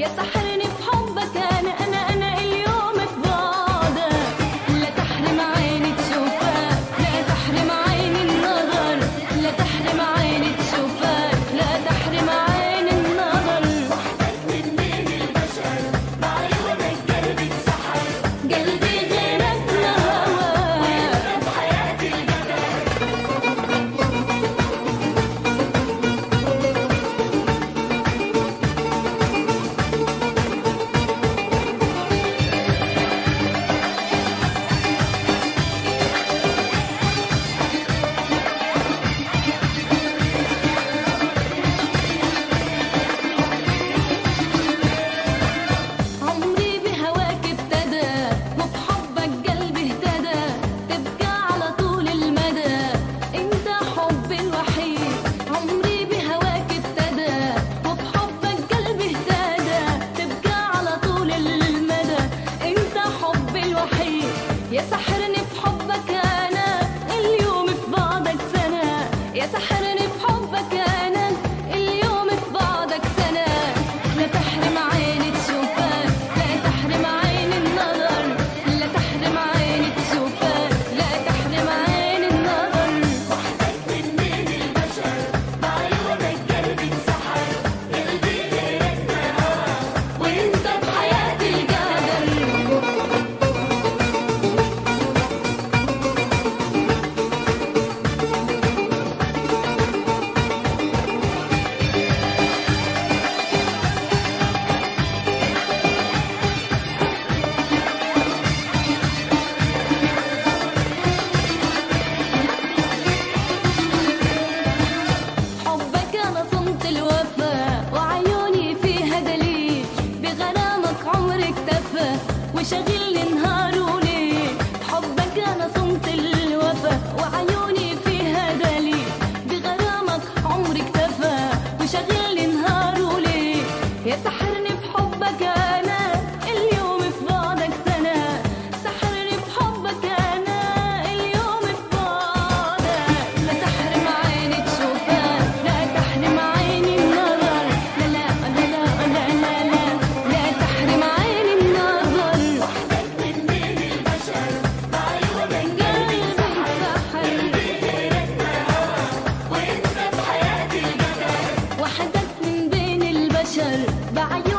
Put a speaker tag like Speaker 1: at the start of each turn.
Speaker 1: يا سحرني بحبك أنا اليوم في بعدك. لا تحرم عيني تشوفك، لا تحرم عيني النظر، لا تحرم عيني تشوفك، لا تحرم عيني النظر.
Speaker 2: وحدك من بين البشر بعيونك قلبي اتسحر،
Speaker 1: قلبي غيرك لهواك
Speaker 2: وانت بحياتي القدر.
Speaker 1: عمري بهواك ابتدى وبحبك قلبي اهتدى، تبقى على طول المدى انت حبي الوحيد. عمري بهواك ابتدى وبحبك قلبي اهتدى، تبقى على طول المدى انت حبي الوحيد. يا سحرني بحبك انا اليوم في بعدك سنة، يا سحرني بحبك انا اليوم في بعدك سنة. لا تحرم عيني تشوفك، لا تحرم عيني النظر، لا تحرم عيني تشوفك، لا تحرم عيني النظر.
Speaker 2: وحدك من بين البشر بعيونك قلبي اتسحر، قلبي غيرك نهار،
Speaker 1: وانت بحياتي القدر. حبك أنا صمت الوفا وعيوني فيها دليل، بغرامك عمري اكتفى وشغلني نهار وليل. حبك أنا صمت الوفا وعيوني فيها دليل، بغرامك عمري اكتفى وشغلني نهار وليل. يا سحرني بحبك أنا اليوم في بعدك سنة، سحرني بحبك أنا اليوم في بعدك. لا تحرم عيني تشوفك، لا تحرم عيني النظر، لا لا لا لا لا لا لا، لا تحرم عيني النظر.
Speaker 2: وحدك من بين البشر بعيونك قلبي
Speaker 1: قلبي
Speaker 2: اتسحر،
Speaker 1: سحر،
Speaker 2: قلبي غيرك نهار، وانت بحياتي القدر.
Speaker 1: وحدك من بين البشر بعيونك